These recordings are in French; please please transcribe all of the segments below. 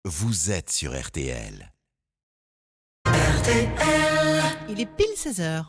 vous êtes sur RTL. Il est pile 16h.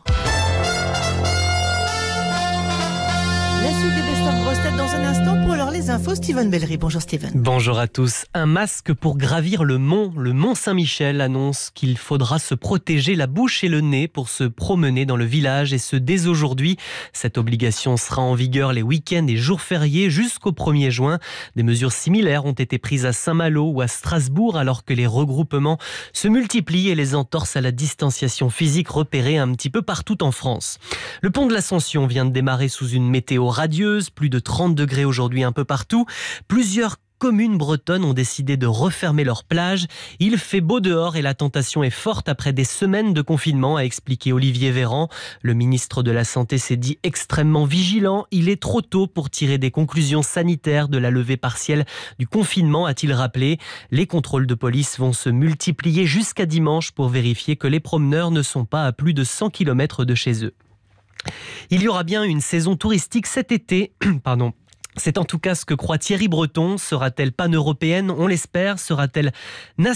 La suite des Best of Grosses Têtes dans un instant. Pour alors les infos, Steven Bellery. Bonjour Steven. Bonjour à tous. Un masque pour gravir le mont Saint-Michel annonce qu'il faudra se protéger la bouche et le nez pour se promener dans le village, et ce dès aujourd'hui. Cette obligation sera en vigueur les week-ends et jours fériés jusqu'au 1er juin. Des mesures similaires ont été prises à Saint-Malo ou à Strasbourg alors que les regroupements se multiplient et les entorses à la distanciation physique repérées un petit peu partout en France. Le pont de l'Ascension vient de démarrer sous une météo radieuse, plus de 30 degrés aujourd'hui un peu partout. Plusieurs communes bretonnes ont décidé de refermer leurs plages. Il fait beau dehors et la tentation est forte après des semaines de confinement, a expliqué Olivier Véran. Le ministre de la Santé s'est dit extrêmement vigilant. Il est trop tôt pour tirer des conclusions sanitaires de la levée partielle du confinement, a-t-il rappelé. Les contrôles de police vont se multiplier jusqu'à dimanche pour vérifier que les promeneurs ne sont pas à plus de 100 km de chez eux. Il y aura bien une saison touristique cet été. C'est en tout cas ce que croit Thierry Breton. Sera-t-elle pan-européenne ? On l'espère. Sera-t-elle nationale ?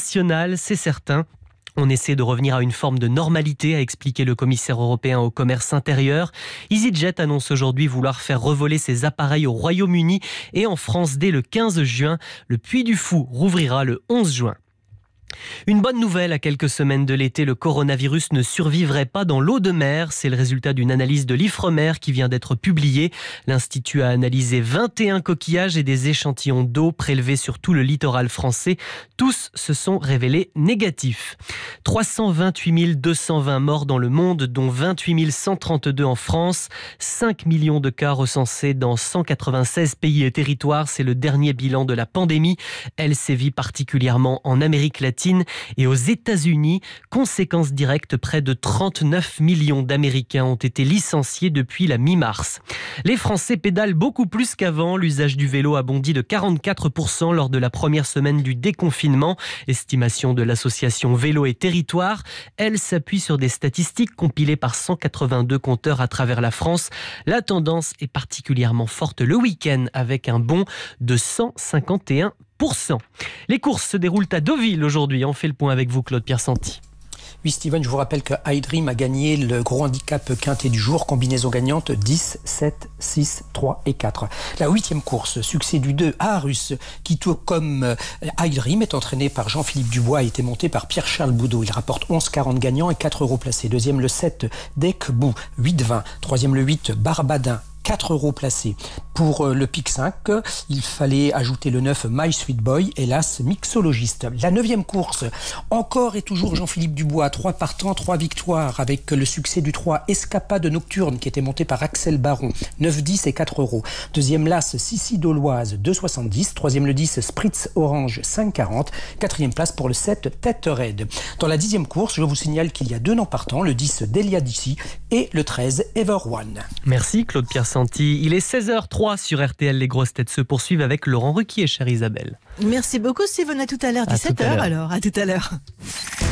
C'est certain. On essaie de revenir à une forme de normalité, a expliqué le commissaire européen au commerce intérieur. EasyJet annonce aujourd'hui vouloir faire revoler ses appareils au Royaume-Uni et en France dès le 15 juin. Le Puy du Fou rouvrira le 11 juin. Une bonne nouvelle, à quelques semaines de l'été, le coronavirus ne survivrait pas dans l'eau de mer. C'est le résultat d'une analyse de l'Ifremer qui vient d'être publiée. L'Institut a analysé 21 coquillages et des échantillons d'eau prélevés sur tout le littoral français. Tous se sont révélés négatifs. 328 220 morts dans le monde, dont 28 132 en France. 5 millions de cas recensés dans 196 pays et territoires. C'est le dernier bilan de la pandémie. Elle sévit particulièrement en Amérique latine et aux États-Unis. Conséquence directe, près de 39 millions d'Américains ont été licenciés depuis la mi-mars. Les Français pédalent beaucoup plus qu'avant. L'usage du vélo a bondi de 44% lors de la première semaine du déconfinement. Estimation de l'association Vélo et Territoire. Elle s'appuie sur des statistiques compilées par 182 compteurs à travers la France. La tendance est particulièrement forte le week-end avec un bond de 151%. Les courses se déroulent à Deauville aujourd'hui. On fait le point avec vous, Claude Piersanti. Oui, Steven, je vous rappelle que iDream a gagné le gros handicap quintet du jour, combinaison gagnante 10, 7, 6, 3 et 4. La 8e course, succès du 2 Aarhus, qui tout comme iDream est entraîné par Jean-Philippe Dubois et été monté par Pierre-Charles Boudot. Il rapporte 11,40 gagnants et 4 euros placés. Deuxième, le 7 Decbou, 8,20. Troisième, le 8 Barbadin, 4 euros placés. Pour le pic 5, il fallait ajouter le 9 My Sweet Boy, hélas mixologiste. La 9e course, encore et toujours Jean-Philippe Dubois, 3 partants, 3 victoires, avec le succès du 3 Escapade Nocturne qui était monté par Axel Baron, 9, 10 et 4 euros. Deuxième l'As Sissi Doloise, 2,70. Troisième le 10 Spritz Orange, 5,40. Quatrième place pour le 7 Tête Raide. Dans la 10e course, je vous signale qu'il y a 2 noms partants, le 10 Delia D'ici et le 13 Ever One. Merci Claude Piersanti. Il est 16h03 sur RTL. Les grosses têtes se poursuivent avec Laurent Ruquier, chère Isabelle. Merci beaucoup Steven, à tout à l'heure. 17h alors, à tout à l'heure.